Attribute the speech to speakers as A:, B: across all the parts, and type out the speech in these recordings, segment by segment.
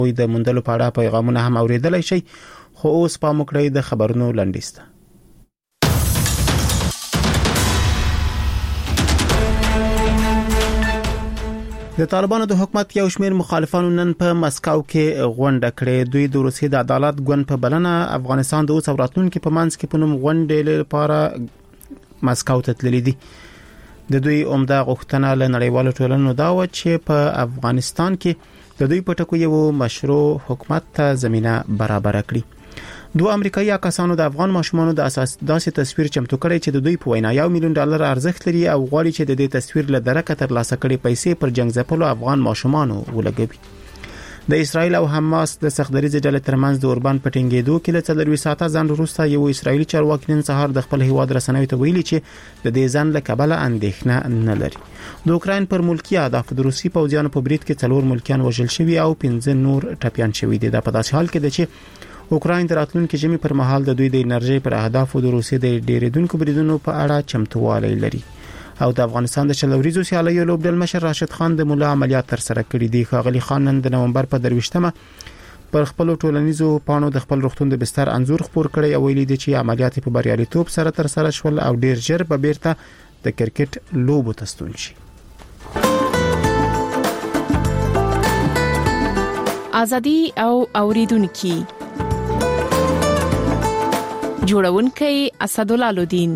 A: وي د موندلو په اړه پیغامونه هم اوریدلای شي. خو اوس پام وکړئ د خبرونو لنډیسته. د طالبانو د حکومت یو شمېر مخالفانو نن په مسکو کې غونډه کړې. دوی د روسیې د عدالت ګوند په بلنه افغانستان د اوس راتلونکو په منځ کې په نوم غونډې لپاره مسکو ته تللي دي. د دوی عمده غوښتنه له نړیوالو ټولنو دا و چې په افغانستان کې د دوی په ټکو یو مشروع حکومت ته زمينه برابر کړي. دوه امریکایي کسانو د افغان ماشومانو د اساس داسې تصویر چمتو کړی چې د دوی په وینا $1 ملیون ارزښت لري او غواړي چې د دې تصویر له درکه ترلاسه کړي پیسې پر جنگ ځپلو افغان ماشومانو ولګوي. د اسرایل او حماس د سختدریزې ډلې ترمنځ د اوربان پټینګېدو کې له 4 ساعته ځنډ وروسته یو اسرایلی چارواکي نن سهار د خپل هیواد رسنیو ته ویلي چې د دې ځنډ له کبله اندېښنه نه لري. د اوکراین پر ملکی اهداف د روسي پوځیانو په برید کې 4 ملکیان وژل شوي او 15 نور ټپيان شوي دي. دا په داسې حال کې ده چې اوکراین د راتلونکي ژمي پر مهال د دوی د انرژي پر اهدافو د روسي د ډیریدونکو بریدونو په اړه چمتووالی لري. او د افغانستان د چلوریزو سیالیو لوبډل مشر راشد خان د مولا عملیات تر سره کړی دی. خاغلی خان نن د نومبر په 23مه پر خپل ټولنیزو پاڼو د خپل روغتون د بستر انزور خپور کړی او ویلي دی چې عملیات په بریالیتوب سره تر سره شول او ډیر ژر به بیرته د کرکټ لوبو ته ستون شي.
B: ازادي او اوریدونکو جوړونکي اسدالله لودین.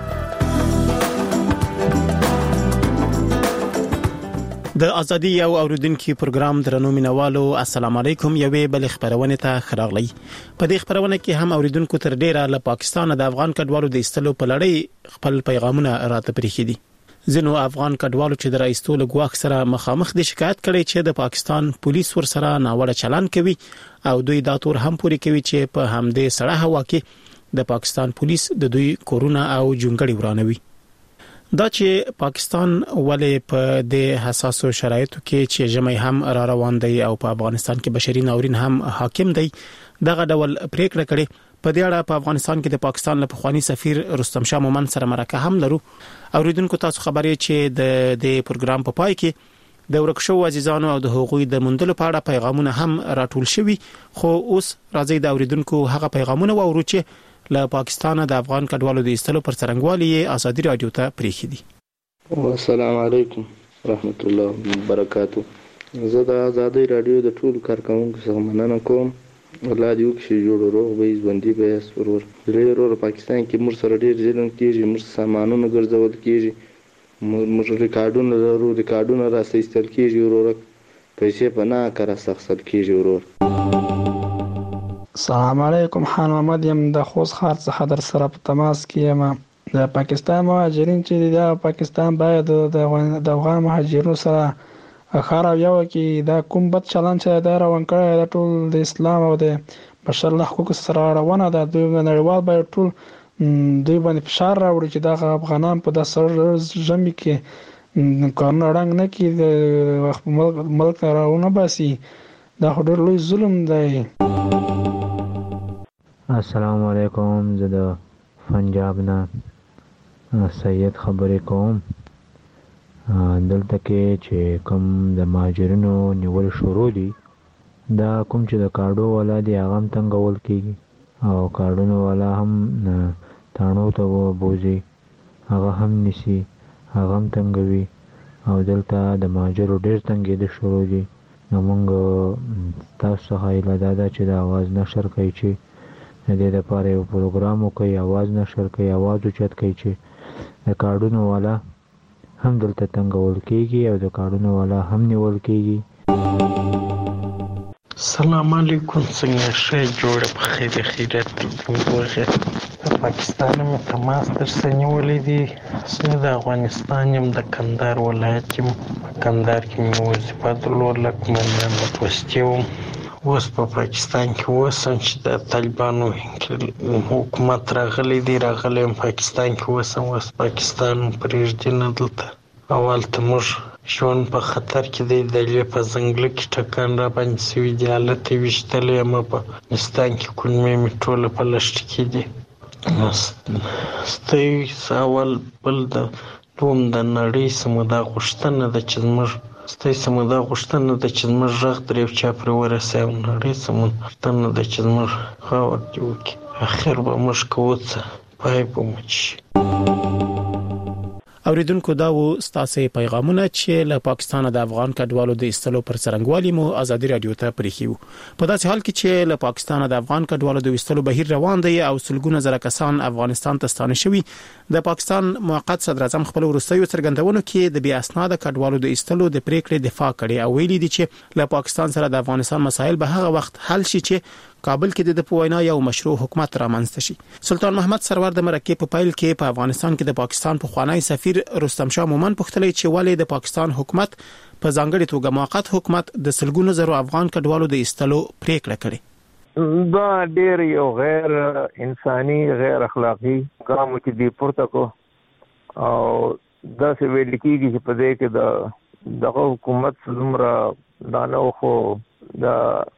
A: د ازادي او اوریدونکو پروګرام درنو مینوالو السلام علیکم. یوې بل خبرونه ته خراغلی. په دې خبرونه کې هم اوریدونکو تر ډیره له پاکستان د افغان کډوالو د استلو په لړۍ خپل پیغامونه راته پریخي دي. ځینو افغان کډوالو چې د رئیستولو غواخ سره مخامخ دي شکایت کړي چې د پاکستان پولیس ور سره ناوړه چلند کوي او دوی دا تور هم پوری کوي چې په همدې سړه هوا کې د پاکستان پولیس د دوی کورونه او جونګړي ورانوي. دا چې پاکستان ولې په د حساسو شرایطو کې چې ژمي هم را روان دی او په افغانستان کې بشري ناورین هم حاکم دی دغه ډول پریکړه کړې. په دې اړه په افغانستان کې د پاکستان له پخوانی سفیر رستم شاه مومن سره مرکه هم لرو. اوریدونکو تاسو خبرې چې د پروګرام په پای کې د ورکشو عزیزانو او د حقوقي د مندلو په اړه پیغامونه هم راټول شوي. خو اوس راځي د اوریدونکو هغه پیغامونه وورو چې له پاکستان د افغان کډوالو د استلو پر څرنګوالي ازادي رادیو ته پریخي دي.
C: السلام علیکم ورحمت الله وبرکاتہ. زه د ازادي رادیو د ټول کارکونکو څخه مننه کوم. الله دې وکړي جوړ روغ به ژوندۍ به سرور. ډېر پاکستان کې موږ سره ډېر ظلم کیږي، موږ سامانونه ګرځول کیږي، موږ ریکارډونه لرو، ریکارډونه راستل کیږي ورور، پیسې په نه کار سخصل کیږي ورور.
D: السلام علیکم، خان محمد یم د خوست ښار څخه در سره په تماس کې یم. د پاکستان مهاجرین چې د پاکستان باید د افغان مهاجرینو سره خار او یو کې دا کوم بد چلند چې دا روان کړی دا ټول د اسلام او د بشر له حقوقو سره روانه ده. دوی نړیوال باید ټول دوی باندې فشار راوړي چې دا افغانان په داسې ژمي کې قانون رنګ نه کې د ملک راونه باسي. دا ډېر لوی ظلم دی.
E: السلام علیکم، زه د پنجاب نه سید خبرې کوم. دلته کې چې کوم د مهاجرینو نیول شروع دي دا کوم چې د کارډو والا دی هغه هم تنګول کېږي او کارډونو والا هم تاڼو ته بوځي هغه هم نیسي هغه هم تنګوي او دلته د مهاجرو ډېر تنګېده شروع دي. نو موږ تاسو څخه هیله دا ده چې د اواز نشر کوي چې د دې لپاره یو پروګرام وکړي، اواز نشر کوي، اواز اوچت کوي چې د کارډونو والا هم دلته تنګول کېږي او د کارډونو والا هم نیول کېږي.
F: السلام علیکم، څنګه ښه جوړه په خیر خیرت وغه پاکستان مې تماس درسره نیولې دي. زه د افغانستان یم، د کندهار ولایت یم. کندهار کې مې وظیفه درلوده، قومندان د پوستې وم. اوس په پاکستان کې اوسم چې د طالبانو حکومت راغلی دی، راغلی یم پاکستان کې اوسم. اوس پاکستان پرېږدي نه دلته. اول ته موږ ژوند په خطر کې دی، د لیې په ځنګله کې ټکان را باندې سوي دي، حالت یې ویشتلی یم. په افغانستان کې کلمې مې ټوله په لښته کې دي. ستاسو اول بل د دوم د نړۍ سمه دا غوښتنه ده چې زموږ ستاسو موږ دا غوښتنه ده چې زموږ غږ تر یو چا پورې ورسوي او نړۍ ته مو غوښتنه ده چې زموږ خاور دې وکړي. اخر به موږ کوو څه پای به مو شي.
A: اوریدونکو دا و ستاسو پیغامونه چې له پاکستان د افغان کډوالو د ایستلو پر څرنګوالي مو ازادي رادیو ته پریښیو. په داسې حال کې چې له پاکستان د افغان کډوالو د ایستلو بهیر روان دی او سلګونه زره کسان افغانستان ته ستانه شوي، د پاکستان موقت صدر اعظم خپل وروستیو څرګندونو کې د بیا اسناد کډوالو د ایستلو د پریکړې دفاع کړې او ویلي دي چې له پاکستان سره د افغانستان مسایل به هغه وخت حل شي چې کابل کې د پوینا یو مشروع حکومت رامنځته شي. سلطان محمد سرور د مرکه په پایل کې په افغانستان کې د پاکستان په خوانی سفیر رستم شاه مومن پوښتنه چې ولې د پاکستان حکومت په ځانګړي توګه موقت حکومت د سلګونو زرو افغان کډوالو د ایستلو پریکړه کړې.
G: دا ډېر یو غیر انساني غیر اخلاقی ګام چې دی پورته کو او دا څه ویل کېږي چې په دې کې د حکومت څومره دانو خو دا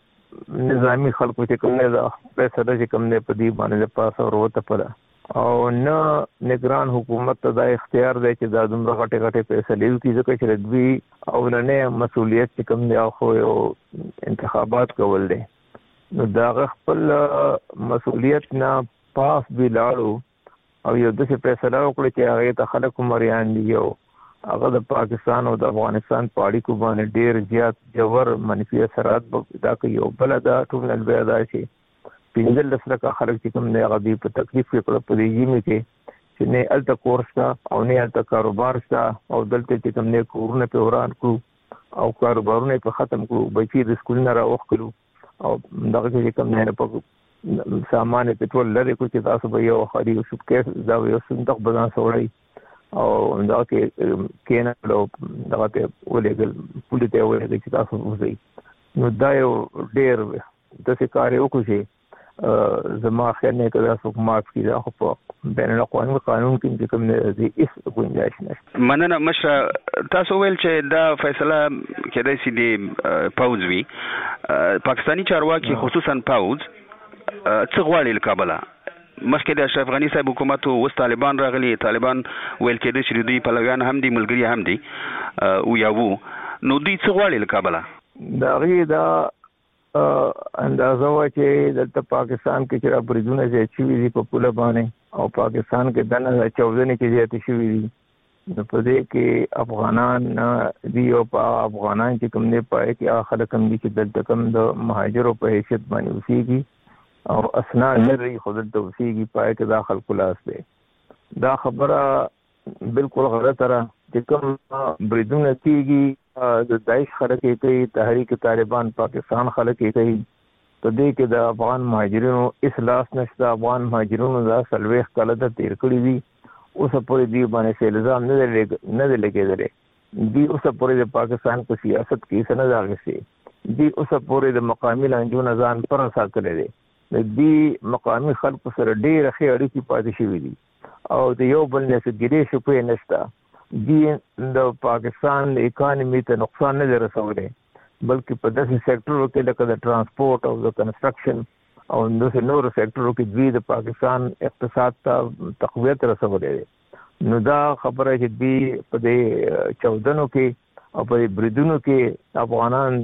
G: نظامی خلکو چې کوم نه دا پیسې چې کوم نه په دې باندې پاس او وروته پره او نه نگران حکومت ته دا اختیار دی چې دا دومره غټه غټه پیسې لیو کی ځکه چې دوی او نه مسؤلیت چې کوم دی خو یو انتخابات کول دي نو دا خپل مسؤلیت نه پاس دی لاړو او یو د څه پیسې لا وکړي چې هغه ته خلک مریان دي او هغه د پاکستان او د افغانستان په اړیکو باندې ډیر زیات جوړ منفي اثرات دا کوي او بل دا ټول نه دا شي پینځل لسره خلک چې کوم نه غوډي په تکلیف کې کړو په دې یمه کې چې نه الته کورس تا او نه الته کاروبار تا او دلته چې کوم نه کورونه په وران کو او کاروبارونه په ختم کو بچي د سکول نه راوخ کړو او دغه چې کوم نه په سامان پټرول لري کو چې تاسو به یو خاري او سوتکیس دا یو صندوق بدن سوړی او دا کې کېنه دا ته ولېګل پولیس ته ولېګل چې تاسو وځي نو دا یو ډېر د څه کار یو کوشي زما خیال نه کړه څوک معاف کړي خو په بین الاقوامي قانون کې کوم نه دي هیڅ گنجائش نشته.
H: مننه مشر تاسو ویل چې دا فیصله کېدای شي د پاوز وي پاکستانی چارواکي خصوصا پاوز څه غواړي له کابل مخکې د اشرف غنی صاحب حکومت او طالبان راغلي طالبان ویل کېدای شي دوی پلویان هم دي ملګری هم دي او یاو نو دوی څه غواړي له کابل
G: دا غي دا اندازه وا چې د پاکستان کې چې بریدونه چې چوي دي په پوله باندې او پاکستان کې دنه 14 کې زیات شوي دي نو په دې کې افغانان دی او افغانان چې کوم نه پای کې خلک هم دي چې د کم د مهاجرو په حیثیت باندې اوسېږي او اسناد لري خود د توسيږي پای کې داخل کلاس دی دا خبره بالکل غلطه را چې کوم بریدونه کیږي د داعش خلک کوي تحریک طالبان پاکستان خلک کوي ته دې کې د افغان مهاجرینو اصلاح نشته افغان مهاجرینو دا سلويخ کله د تیر کړی دي اوس پورې دی باندې الزام نه لګیدل دي اوس پورې د پاکستان په سیاست کې سند راغسي دي اوس پورې د مقامی لانجو ځان پر ساتل دي د مقامی خلکو سره ډېر ښه اړیکې پاتې شوې دي او د یو بل نه څه شپې نشته دي د پاکستان اکانومي ته نقصان نه رسولي بلکې په داسې سېکټرو کې لکه د ترانسپورت او د کنسټرکشن او د نورو سېکټرو کې دوی د پاکستان اقتصاد ته تقویت رسولي نو دا خبره چې دوی په دې 14 کې او په بریدونو کې افغانان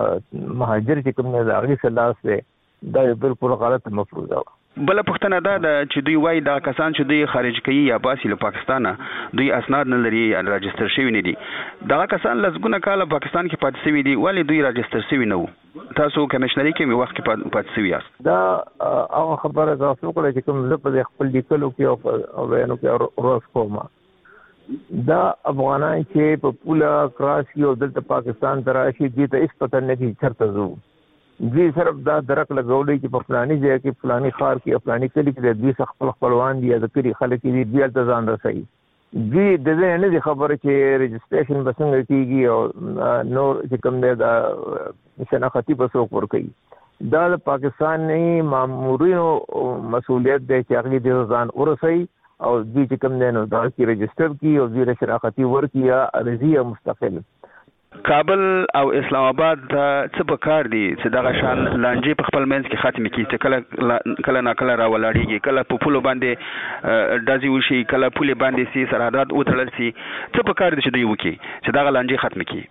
G: مهاجر چې کوم نه داغي سلاس دي دا بالکل غلط مفروضه
H: بل پښتنه دا چې دوی وایي دا کسان چې دوی خارج کوي یا باسي له پاکستان دوی اسناد نه لري راجستر شوی نه دي دا کسان لږونه کاله پاکستان کې پاتې شوی دي ولی دوی راجستر شوی نه وو تاسو کمشنري کې وخت کې پاتې شوی یاست
G: دا هغه خبره تاسو کولای چې کوم په خپل لیکلو کې او بیانو کې روز کومه دا افغانان چې په پوله کراچي او دلته پاکستان تراشي دي ته هیڅ پته نه دي چرته زو دوی صرف دا درک لګولې چې په فلاني ځای کې فلاني خار کې فلاني کلی کې دوی خپلوان دي د کلی خلک دي دوی ته ځان رسوي دوی د دې نه دي خبره چې رجسټریشن بسنګ کیږي او نور چې کوم دی دا شناختی بسو ور کوي دا د پاکستان نه مامورینو مسؤلیت دی چې هغه دې ځان ورسوي او دوی چې کوم دی نو دا کې رجسټر کی او دوی شناختی ور کیا ارضیه مستقل
H: کابل او اسلام آباد څه په کار دي چې دغه شان لانجې په خپل منځ کې ختم کړي چې کله ناکله راولاړېږي کله په پولو باندې دازي وشي کله پولې باندې سي سرحدات وتړل سي څه په کار دي چې دوی وکړي چې دغه لانجې ختم کړي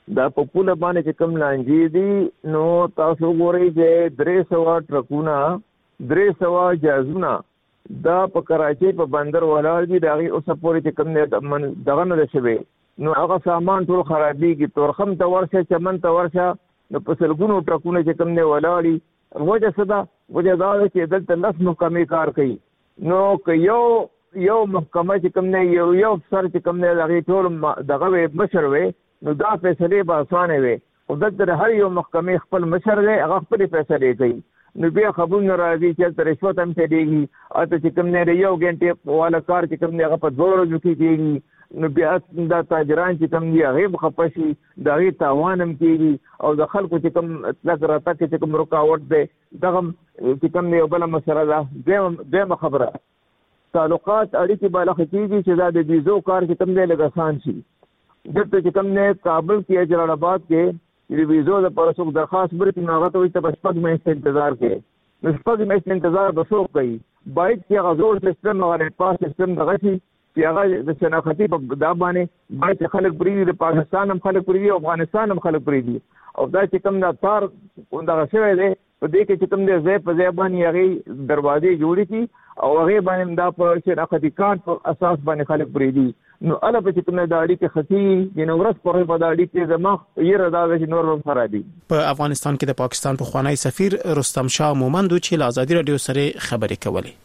G: دا په پوله باندې چې کوم لانجې دي نو تاسو ګورئ چې 300 ټرکونه 300 جهازونه دا په کراچۍ په بندر ولاړ دي. د هغې اوسه پورې چې کوم دغه نه ده شوی نو هغه سامان ټول خرابېږي. تورخم ته ورشه، چمن ته ورشه، نو په سلګونو ټرکونه چې کوم دی ولاړ دي. وجه څه ده؟ وجه دا ده چې دلته 10 محکمې کار کوي. نو که یو محکمه چې کوم دی یو افسر چې کوم دی د هغې ټول دغه مشر وی نو دا فیصلې به اسانه وي. خو دلته هر یو محکمې خپل مشر دی، هغه خپلې فیصلې کوي. نو بیا خبرونه راځي چې هلته رشوت هم چلېږي. هلته چې کوم دی د 1 ګنټې والا کار چې کوم دی هغه په 2 ورځو کې کېږي. نو بیا دا تاجران چې کوم دي هغې به خفه شي، د هغې تاوان هم کېږي. او د خلکو چې کوم تګ راتګ کې چې کوم رکاوټ دی دغه چې کوم دی یو بله مسله ده. دویمه خبره تعلقات اړیکې به لخه کېږي چې دا د ویزو کار چې کوم دی لږ اسان شي. دلته چې کوم دی کابل کې جلال آباد کې د ویزو دپاره څوک درخواست ورکړي نو هغه ته وایي ته به 6 میاشتې انتظار کوې. نو 6 میاشتې انتظار به څوک کوي؟ باید چې هغه زوړ سیسټم هغه ریډ پاس سیسټم دغه شي چې هغه د شناختي په دا باندې باید چې خلک پرېږدي، د پاکستان هم خلک پرېږدي او افغانستان هم خلک پرېږدي. او دا چې کوم دا تار دغه شوی دی په دې کې چې کوم دی ځای په ځای باندې هغې دروازې جوړې کړي او هغې باندې دا په شناختي کارت په اساس باندې خلک پرېږدي. نو هله به چې کوم دا اړیکې ښه کېږي نو ورځ په ورځ به دا اړیکې زما یېره دا ده چې نور به خرابېږي.
A: په افغانستان کې د پاکستان پخوانی سفیر رستم شاه مومند چې له ازادي راډیو سره خبرې کولې.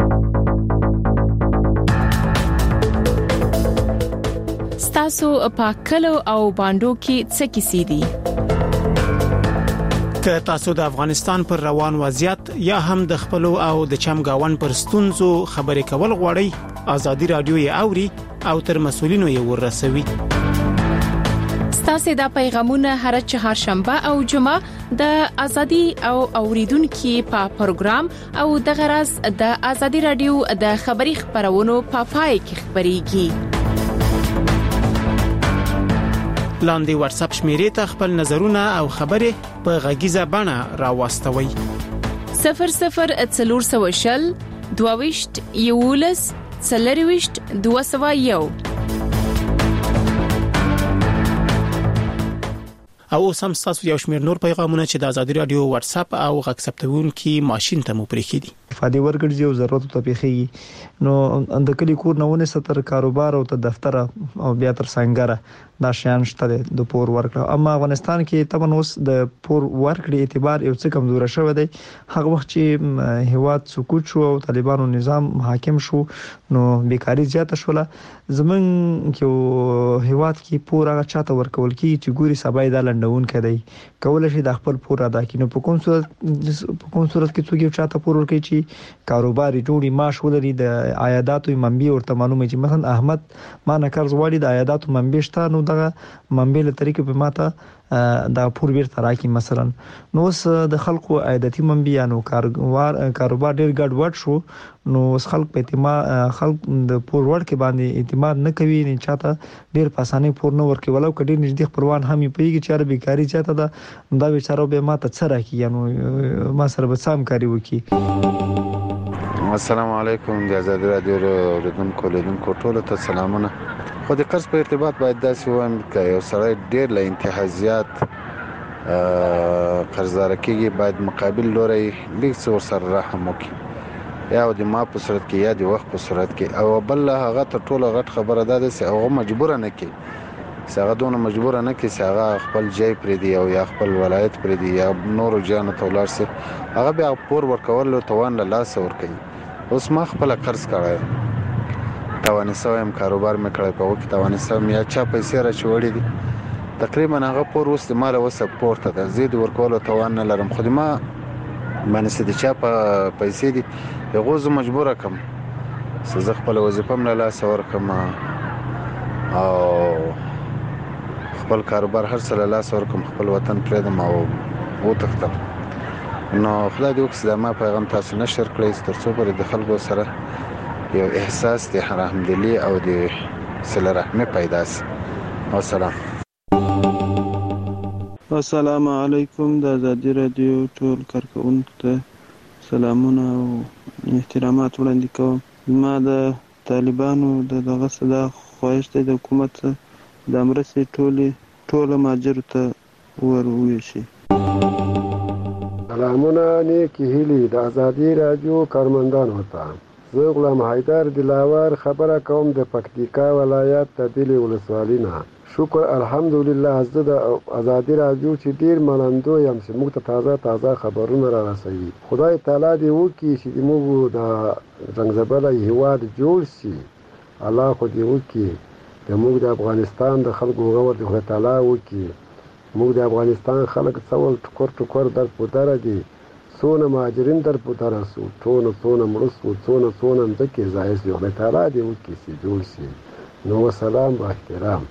B: ستاسو په کلو او باندو کې څه کیسې دي؟
A: که تاسو د افغانستان پر روان وضعیت یا هم د خپل او د چمګاون پر ستونزو خبرې کول غواړئ، ازادي راډیو یې اوري او تر مسؤلینو یې ورسوي.
B: ستاسو د پیغامونه هر چهارشنبه او جمعه د ازادي او اوریدونکو په پروګرام او د غرض د ازادي راډیو د خبري خبرونو په پای کې خبريږي.
A: لاندې واتس اپ شمیرې ته خپل نظرونه او خبرې په غږیزه بڼه راوستوي.
B: 0040 22 11 40 201.
A: او سم تاسو یو شمیر نور پیغامونه چې د ازادي راډیو واتس اپ او غږ ثبتونکو ماشين ته مو پرېښي دي.
I: فادي ورګړي او ضرورت ته پیښي نو اند کلی کور نه ونه ستر کاروبار او ته دفتر او بیا تر څنګه دا شان شته د پور ورکړه. اما افغانستان کې تمن اوس د پور ورکړې اعتبار یو څه کمزور شوی دی. هغه وخت چې هیواد سقوط شو او طالبانو نظام حاکم شو نو بیکاری زیاته شوله. زمون کې هیواد کې پور هغه چاته ورکول کی چې ګوري سبای د لندون کړي کول شي د خپل پور ادا کینو. په کوم صورت کې څوک یو چاته پور ورکړي چې کاروبار جوړي معاش ولري د عایداتو منبع ورته معلومه چې مثلا احمد ما نه قرض واړي د عایداتو منبع شته نو دغه منبع له طریقې په ماته دا پور بیرته راکې مثلا. نو اوس د خلکو عایداتي منبع نو کاروبار ډیر ګډ وډ شو نو اوس خلک په اعتماد خلک د پور ورکې باندې اعتماد نه کوي نه چاته ډیر په اسانۍ پور نه ورکوي. ولو کډیر نږدې خپلوان هم پیږي چې بیکاری زیاته ده دا بیچاره به ماته څه راکې نو ما سره به سم کاری وکړي.
J: السلام علیکم د ازادي راډیو اوریدونکو ټولو ته سلامونه. خو د قرض په ارتباط باید داسې وایم چې یو سړی ډیر له انتهازیات قرضدار کېږي باید مقابل لوري لیک څور سره رحم وکړي یا د ما په صورت کې یا د وخت په صورت کې. او بل هغه ته ټوله غټ خبره ده چې هغه مجبور نه کړي هغه دونه مجبور نه کړي چې هغه خپل ځای پرې دی او یا خپل ولایت پرې دی یا نورو ځایونو ته ولاړ شي هغه بیا پور ورکول توان له لاس ورکوي. اوس ما خپل قرض کړی توانسته يم کاروبار مې کړی په وخت توانسته یا چا پیسې را چوړې دي تقریبا هغه پور اوس د مال او سپورت ته زید ورکول توان نه لرم. خو ما باندې د چا په پیسې دي یغه زه مجبور کم زه خپل وظیفه مې له لاس ورکم او خپل کاروبار هر څه له لاس ورکم خپل وطن پرېدم او وتښتم. نو خدای دې وکړي دا ما پیغام تاسو نشر کړئ ترڅو پر د خلکو سره یو احساس د رحمدلی او د صله رحمه پیدا شي.
K: السلام علیکم د ازادي راډیو ټول کارکونکو ته سلامونه او احترامات وړاندې کوم. ما د طالبانو دغه صدا خواهش د حکومت د مرستې ټول ماجر ته وویشي.
L: سلامونه نیکی هیلی د ازادي رادیو کارمندانو ته. زه غلام حیدر دلاور خبره کوم د پکتیکا ولایت د دلي ولسوالۍ نه. شکر الحمدلله زه د ازادي رادیو چې ډیر منندو یم چې موږ ته تازه خبرونه را رسوي. خدای تعالی دې وکړي چې موږ د زنګزبله هیواد جوړ شي. الله خو دې وکړي د موږ د افغانستان د خلکو غور دې خدای تعالی وکړي. موږ د افغانستان خلک څول ټکور در په دره دي. څونه مهاجرین در په دره سو، څونه مړه سو، څونه ځمکې ضایع سوې. خدای تعالی دې وکړي چې جوړ شي. نو وسلام با احترام.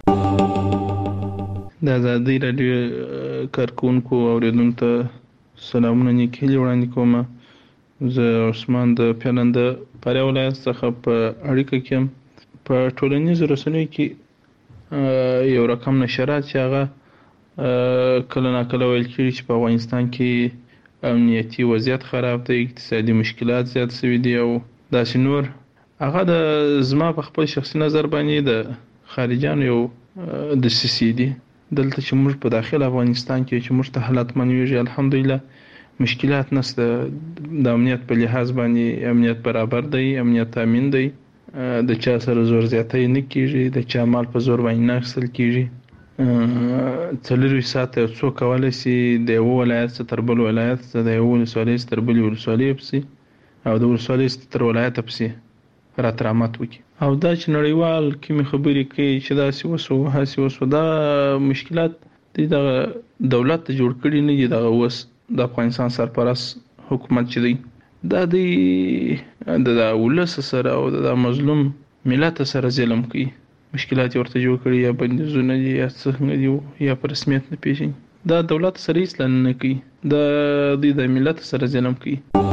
M: د ازادي راډیو کارکونکو او اوریدونکو ته سلامونه نیکې هیلې وړاندې کوم. زه عثمان د پیلند پاره ولایت څخه په اړیکه کې یم. په ټولنیزو رسنیو کې یو رقم نشرات چې هغه کله ناکله ویل کېږي چې په افغانستان کې امنیتي وضعیت خراب دی، اقتصادي مشکلات زیات شوي دي او داسې نور. هغه د زما په خپل شخصي نظر باندې د خارجانو یو دسیسې دي. دلته چې موږ په داخل افغانستان کې چې موږ ته حالات منویږي الحمدلله مشکلات نشته. د امنیت په لحاظ باندې امنیت برابر دی، امنیت تامین دی. د چا سره زور زیاتی نه کېږي، د چا مال په زور باندې نه اخیستل کېږي. 24 ساعته څوک کولی شي د یو ولایت څخه تر بل ولایت څخه، د یو ولسوالۍ څخه تر بلې ولسوالۍ پسې او د ولسوالۍ څخه تر ولایته پسې راترامت وکړي. او دا چې نړیوال کومې خبرې کوي چې داسې وسو هاسې وسو، دا مشکلات د دولت ته جوړ کړي نه دي. دغه اوس د افغانستان سرپرست حکومت چې دی دا د ولس سره او د مظلوم ملت سره ظلم کوي. مشکلات ورته جوړ کړي، یا بندیزونه دي یا څنګه دي، یا په رسمیت نه پیژني. دا دولت سره هیڅ نه کوي، د ملت سره ظلم کوي.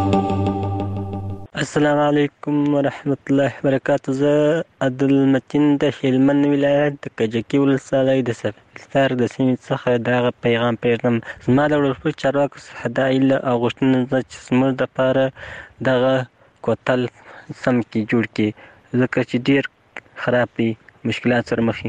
N: السلام علیکم ورحمت الله وبرکاته. زه عبدالمتین د هلمند ولایت د کجکي ولسوالۍ د سپیلسر د سیمې څخه دغه پیغام پیژنم. زما د ولسمشر چارواکو څخه دا هیله او غوښتنه ده چې زموږ دپاره دغه کوتل سم کې جوړ کړي، ځکه چې ډېر خراب دی، مشکلات سره مخ دي.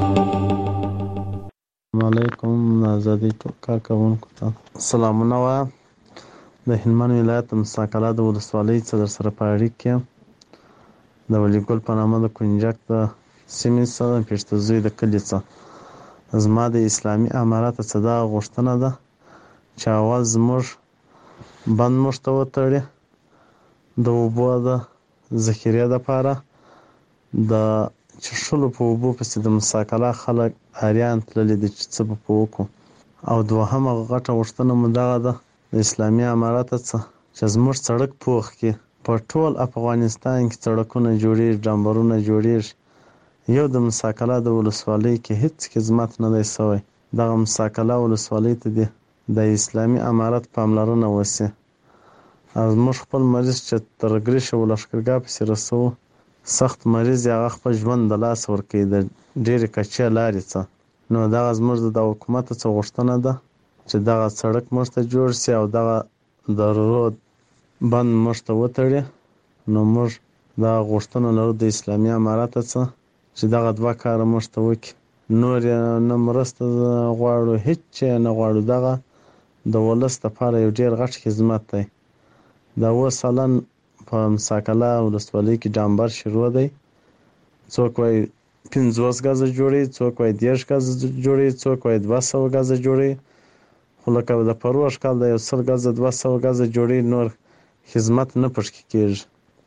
O: السلام علیکم ازادي کارکونکو ته سلامونه وایم. د هلمند ولایت د مساکله د ولسوالۍ څخه در سره په اړیکه کې د ولیګل په نامه د کنجک د سیمې څخه پېشته زوی د کلي څخه زما د اسلامي امارت څخه دا غوښتنه ده چې اول زموږ بند موږ ته وتړي د اوبو د ذخیرې دپاره. د چښلو په اوبو پسې د مساکله خلک اریان تللي دي چې څه به په وکړو. او دوهمه غټه غوښتنه مو دغه ده د اسلامي امارت څخه چې زموږ سړک پوخ کړي. په ټول افغانستان کې سړکونه جوړېږي، ډامبرونه جوړېږي، یو د مساکله د ولسوالۍ کې هیڅ خدمت نه دی شوی. دغه مساکله ولسوالۍ ته دې د اسلامي امارت پاملرنه وشي. او زموږ خپل مریض چې تر ګریشه ولښکرګاه پسې رسوو، سخت مریض هغه خپل ژوند د لاس ورکوي د ډېرې کچې لارې څخه. نو دغه زموږ د حکومت څخه غوښتنه ده چې دغه سړک موږ ته جوړ شي او دغه د رود بند موږ ته وتړي. نو موږ دغه غوښتنه لرو د اسلامي امارت څخه چې دغه دوه کاره موږ ته وکړي. نور یې نه مرسته غواړو، هیڅ یې نه غواړو. دغه د ولس لپاره یو ډېر غټ خدمت دی. د اوس حالا په مساکله ولسوالۍ کې ډامبر شروع دی. څوک وایي 50 غزه جوړي، څوک وایي 10 غزه جوړي، څوک وایي 200 غزه جوړي. خو لکه د پروژ کال د 100 غزه 200 غزه جوړي، نور خدمت نه پشکې کېږي.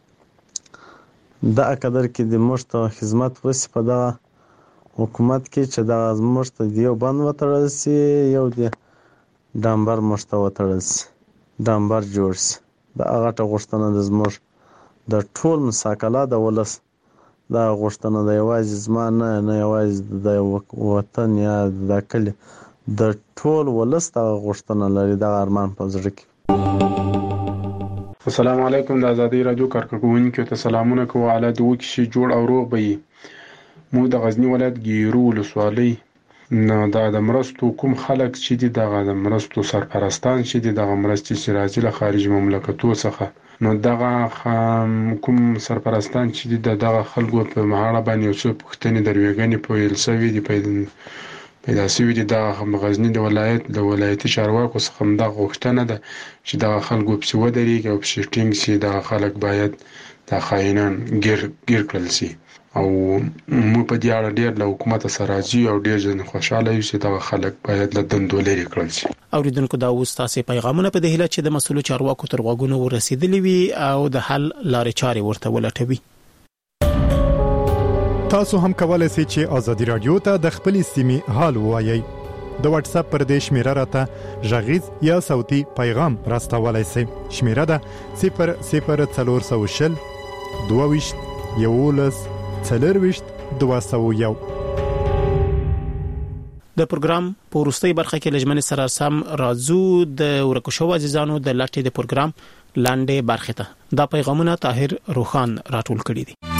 O: دا قدر کې د موږ ته خدمت وشي په دغه حکومت کې چې دغه موږ ته یو بند وتړل شي، یو د ډامبر موږ ته وتړل شي، ډامبر جوړ شي. دا غټه غوښتنه د زموږ د ټول مساکله د ولس دا غوښتنه ده. یوازې زما نه یوازې د وطن یا د کلي د ټول ولس دغه غوښتنه لري، دغه ارمان په زړه کې.
P: السلام علیکم. د ازادي راډیو کارکونکو ته سلامونه کوم. اعلی د وکشي جوړ او روغ به موږ د غزنی ولایت ګیرو ولسوالۍ نه د مرستو کوم خلک چې دي دغه د مرستو سرپرستان چې دي دغه مرستې چې راځي له خارج مملکتو څخه، نو دغه کوم سرپرستان چې دي دغه خلکو په اړه باندې یو څه پوښتنې دروېږنې پیل شوې دي پیدا شوي دي. د غزني د ولایتي چارواکو څخه دا غوښتنه ده چې د خلکو په ودرېږي او په ټینګ شي. د خلک باید د خاینان گیر کړل شي او مو په دې اړه ډېر له حکومت سره راځي او ډېر ځن خوشاله یو چې دا خلک باید له دندو لري کړل شي.
A: اوریدونکو دا اوس تاسو پیغامونه په دې هله چې د مسؤل چارواکو تر غوږونو ورسېدلې وي او د حل لارې چارې ورته ولټوي.
Q: تاسو هم کولای شئ چې ازادي رادیو ته د خپل سیمې حال ووایي. د واتس اپ پر دې شمیره راته ژغیز یا صوتي پیغام راستولای شئ. شمیره ده 00420 22 11 4 د پروګرام په وروستۍ برخه کې لجمن سره سم راځو د ورکو شو عزیزانو د لاټې د پروګرام لاندې برخه ته. دا پیغامونه طاهر روخان راټول کړي دي.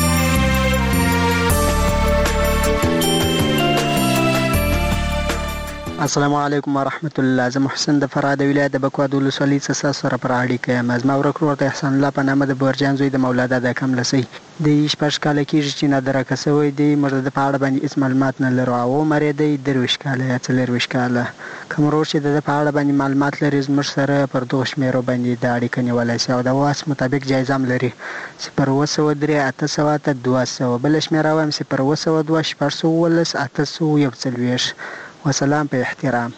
R: السلام علیکم ورحمت الله. زه محسن د فراد ولایت د بکواد ولسوالۍ څخه سره پر اړیکه یم. زما ورکو ورته احسان الله په نامه د بورجان زوی د مولانا د کم لسی د شپږ کال کېږي چې نه درکسوي دی مرده په اړه باندې هیڅ معلومات نه لرو او مری دی درویش کاله یا څلرویش کاله کوم ورور چې د په اړه باندې معلومات لري زموږ سره پر دوه شمیرو باندې د اړیکه نیولای شي او د واس مطابق جایزه هم لري 0.3 800 200 بل شمیره وایم 0.2 800 800 وسلام په احترام.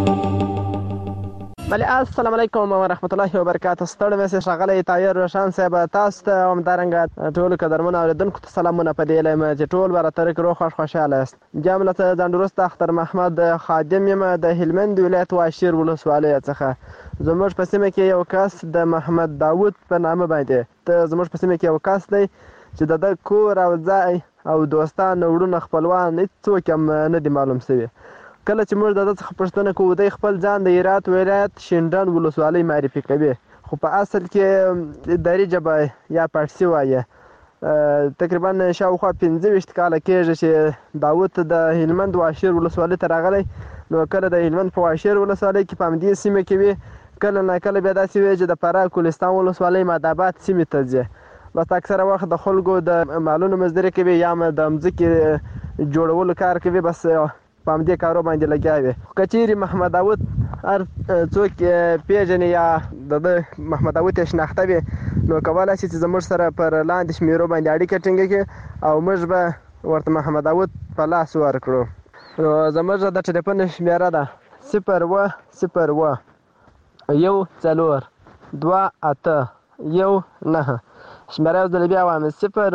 S: بله السلام علیکم ورحمت الله وبرکاته. ستړي مې شغله طاهر روشان صاحب تاسو ته همدارنګه ټول قدرمن اوریدونکو ته سلامونه په دې لمه چې ټول براتر کړو خوشاله است. جامله ته ځندرست اختر محمد خادم یم د هلمند ولایت واشیر ولسوالۍ څخه. زموږ په سیمه کې یو کس د محمد داوود په نامه باندې ته زموږ په سیمه کې یو کس دی چې د کور او ځای او دوستان وړونه خپلوان هیڅوک هم نه دی معلوم شوی. کله چې موږ د دې څخه پوښتنه کوو د خپل ځان د هرات ولایت شینډن ولسوالۍ معرفي کوي خو په اصل کې دری جبه یا پارسی وایي. تقریبا شاوخوا 15 کاله کېږي چې داوود د هلمند واشیر ولسوالۍ ته راغلی. نو کله د هلمند په واشیر ولسوالۍ کې په همدې سیمه کې وي کله نه کله بیا داسې وي چې د فراه کوهستان ولسوالۍ ماداباد سیمې ته ځي. بس اکثره وخت د خلکو د مالونو مزدوري کوي یا د مځکې جوړولو کار کوي. بس په همدې کارو باندې لګیا وي. که چیرې محمد داوود هر څوک پیژني یا د محمد داوود یې شناخته وي نو کولی شي چې زموږ سره پر لاندې شمیرو باندې اړیکه ټینګه کړي او موږ به ورته محمد داوود په لاس ورکړو. نو زموږ د ټلیفون شمیره ده 010 1 4 2 8 1 9. شمیره یو ځل بیا وایم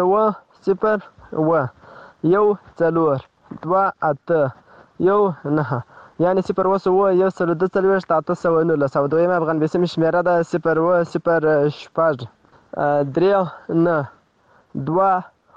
S: 010 1 4 2 8 9 یعنی 0.1 819 دویم افغان بیسیم شمیره ده 0.0 3 9 2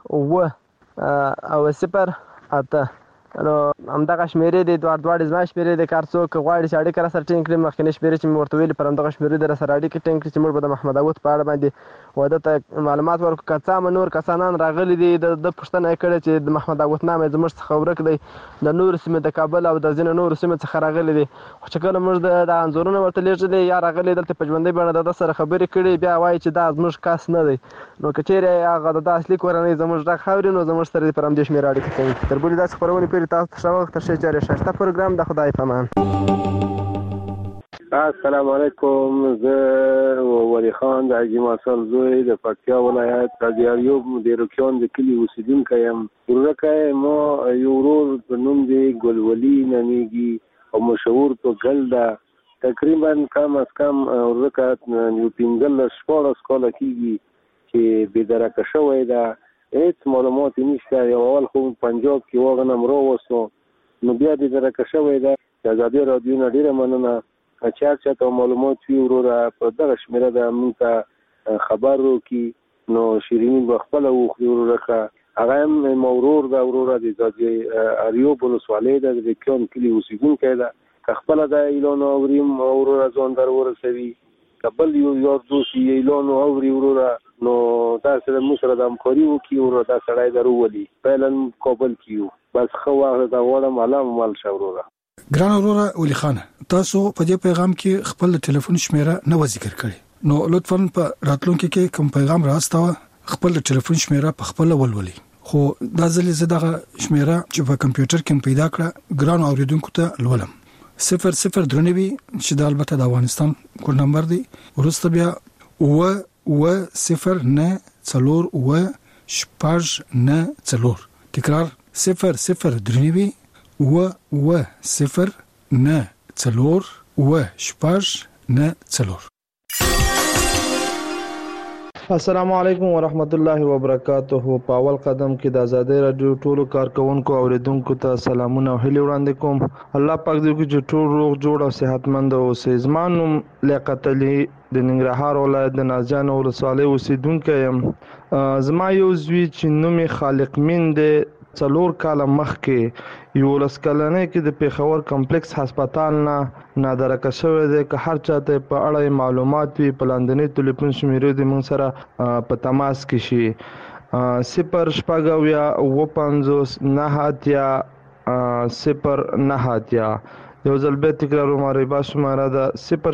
S: او 0 نو همدغه شمیرې دي دواړه زما شمیرې دي. کار څوک غواړي چې اړیکه راسره ټینګ کړي مخکینی شمیرې چې مې ورته ویلي پر همدغه شمیرې د راسره اړیکه ټینګ کړي چې موږ به د محمد داوود په اړه باندې واده ته معلومات ورکړو. که څه هم نور کسانان راغلي دي د پوښتنه یې کړې چې د محمد داوود نام یې زموږ څخه ورک دی د نورو سیمې د کابل او د ځینو نورو سیمې څخه راغلي دي. خو چې کله موږ د انځورونه ورته لیږلي یا راغلي دلته په ژوندۍ بڼه د ده سره خبرې کړي بیا وایي چې دا زموږ کس نه دی. نو که چیرې هغه د اصلي کورنۍ زموږ غږ اوري نو زموږ سره پر همدې شمېره اړیکه کوي. تر بلې داسې خپرونې پورې تاسو ته ښه وخت ښه چارې ښایسته پروګرام د خدای په امان.
G: السلام علیکم. زه ولی خان د حاجي ماسل زوی د پکتیا ولایت د دیاریوب د روکیان د کلي اوسیدونکی یم. ورکه ما یو ورور په نوم دی ګلولي نومیږي او مشهور په ګل ده. تقریبا کم از کم ورکه یو 15 کاله کېږي چې بېدرکه شوی ده. هېڅ معلومات یې نشته. یو اول خو پنجاب کې واغنم راوستو نو بیا بېدرکه شوی ده. د ازادي راډیو نه ډېره مننه چې هر چاته معلومات وي وروره په دغه شمېره ده موږ ته خبر وکړي. نو شیریني به خپله وخوري وروره هغه هم ما ورور ده وروره د ازادي اریوب ولسوالۍ ده د ریکیان کلي اوسېدونکی ده. که خپله دا اعلان اوریم وروره ځان در ورسوي که بل یو یار دوست اعلان اوري وروره نو دا سره موږ سره د همکاري وکړي وروره دا سړی در وولي فعلا کابل کې یو بس ښه وخت دا غواړم الله مال شه وروره.
T: ګران وروره ولی خان تاسو په دې پیغام کې خپل ټلیفون شمیره نه ذکر کړی نو لطفا په راتلونکي کې کوم پیغام راستوه خپل ټلیفون شمیره په خپل ولولي خو دا ځلې زه دغه شمیره چې په کمپیوټر کې پیدا کړه ګران اوریدونکو ته لولم 0093 چې د البته د افغانستان کوډ نمبر دی ورسته بیا و 0 شپږ نه څلور تکرار 0093 و 0 نه څلور و شپږ نه څلور.
U: السلام علیکم ورحمت الله وبرکاته. په اول قدم کې د آزادۍ رادیو ټولو کارکونکو او اوریدونکو ته سلامونه او هیلې وړاندې کوم. الله پاک دې چې ټول روغ جوړ او صحتمند اوسئ. زما نوم لیاقت علي د ننګرهار ولایت د نازجان ولسوالۍ اوسیدونکی یم. زما یو زوی چې نوم یې خالق مین دی 4 کاله مخکې 11 کلنۍ کې د پیښور کمپلیکس هسپتال نه نادرکه شوی دی. که هر چاته په اړه معلومات وي په لاندنۍ ټلیفون شمیرې د موږ سره په تماس کې شي 0 شپږ 9 یو ځل به تکراروم. ربا شماره ده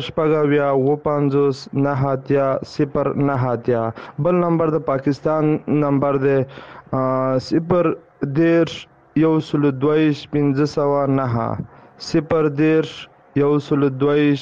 U: 0 شپږ 9 بل نمبر د پاکستان نمبر دی 0 10 122 509 0 10 122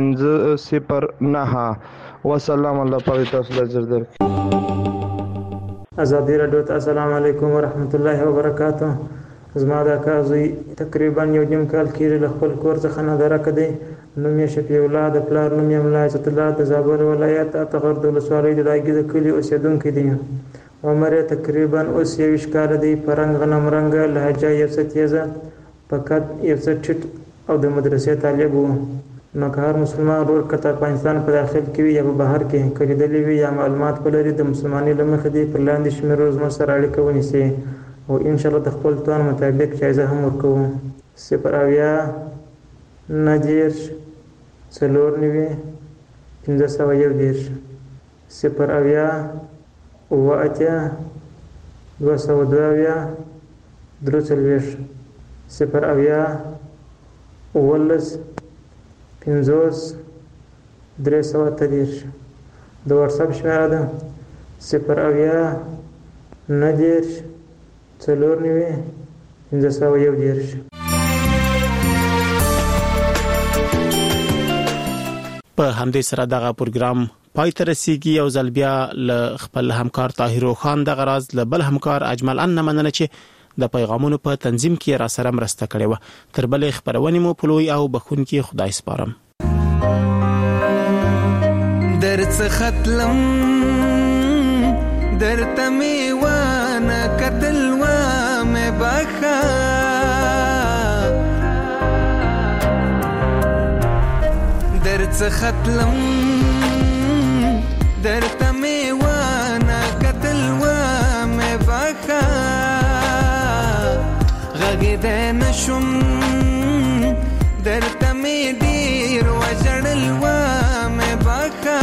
U: 509. والسلام الله پاک تاسو له اجر درکړي.
V: آزادی رادیو ته السلام علیکم ورحمت الله وبرکاته. زما د کازوی تقریبا یو نیم کال کېږي له خپل کور څخه نه درکه دی. نوم یې شفیع الله د پلار نوم یې ملا عزت الله د زابل ولایت اتغر د ولسوالۍ د دایګي د کلي اوسیدونکی دی. عمر یې تقریبا اوس 21 کاله دی. په رنګ غنم رنګه لهجه یې څه تیزه په قد یې څه ټیټ او د مدرسې طالب و. نو که هر مسلمان ورور که د افغانستان په داخل کې وي یا په بهر کې که لیدلی وي یا معلومات ولري د مسلمانۍ له مخې دی پر لاندې شمیرو زموږ سره اړیکه ونیسي او انشاءالله د خپل توان مطابق جایزه هم ورکوو. 0 90 4 510 0 اوه 202 3 0 اوولس 50 330 د واتساپ شمیره ده 0 90 4 510.
A: په همدې سره دغه پروګرام پای ته رسیدي او ځل بیا ل خپل همکار طاهر خان د غراز ل بل همکار اجمل ان مننه چې د پیغامونو په تنظیم کې را سره مرسته کړې و. تر بلې خبرونه مو پلوي او بخون کې خدای سپارم.
W: درڅ ختلم درته میوانه قتل و مې بخا درڅ ختلم درته میوانه قتل و مې بخا غږیدای نشم درته مې ډېر وژړل و مې بخا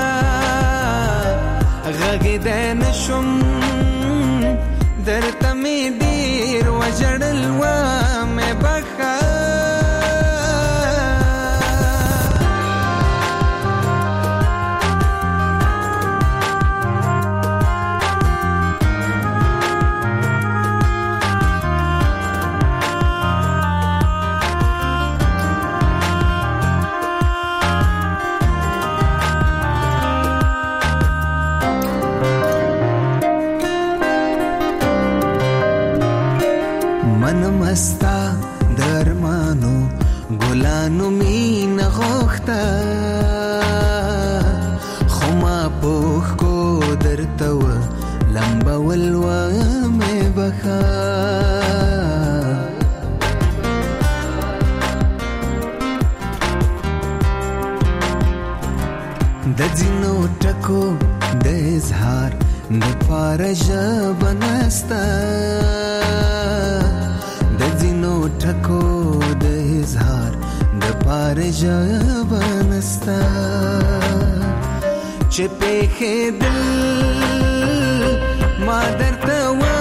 W: غږیدای نشم درته مې ډېر وژړل و مې بخا مستا درمانو ګلانو مين غوخته خما پوخ کو درته و لمبا ولوا مې بخا د ځینو ټکو د اظهار د پارژ بنستا ټکو د اظهار د پاره ژبنستا چې په خدل ما درته